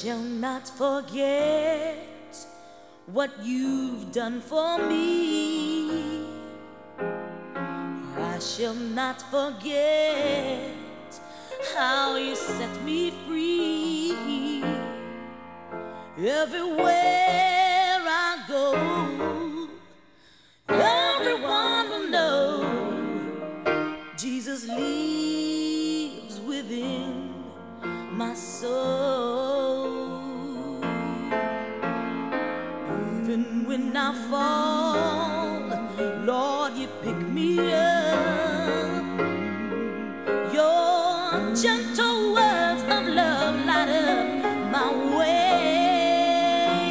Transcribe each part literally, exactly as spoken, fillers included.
shall not forget what you've done for me. I shall not forget how you set me free. Everywhere I go, everyone will know Jesus lives within my soul. Even when I fall, Lord, you pick me up. Your gentle words of love light up my way,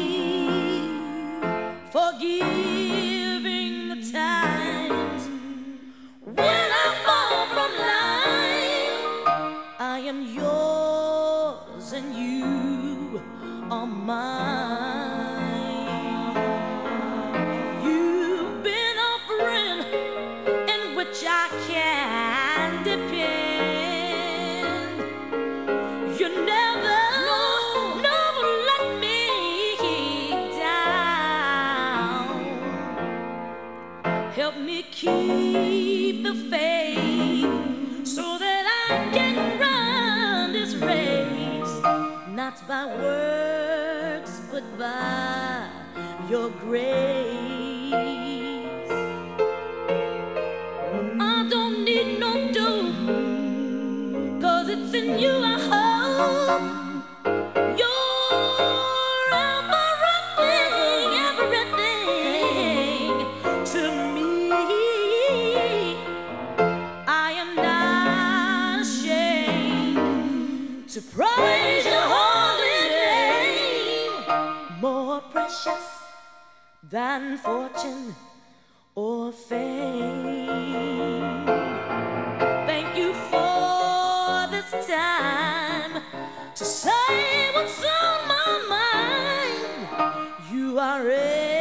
forgiving the times when I fall from life. I am yours and you are mine. You've been a friend in which I can depend. You never, no, never let me down. Help me keep the faith so that I can run this race, not by works but by your grace. I don't need no dope, 'cause it's in you I hope. You're everything, everything to me. I am not ashamed to praise your holy name. More precious than fortune or fame. Thank you for this time to say what's on my mind. You are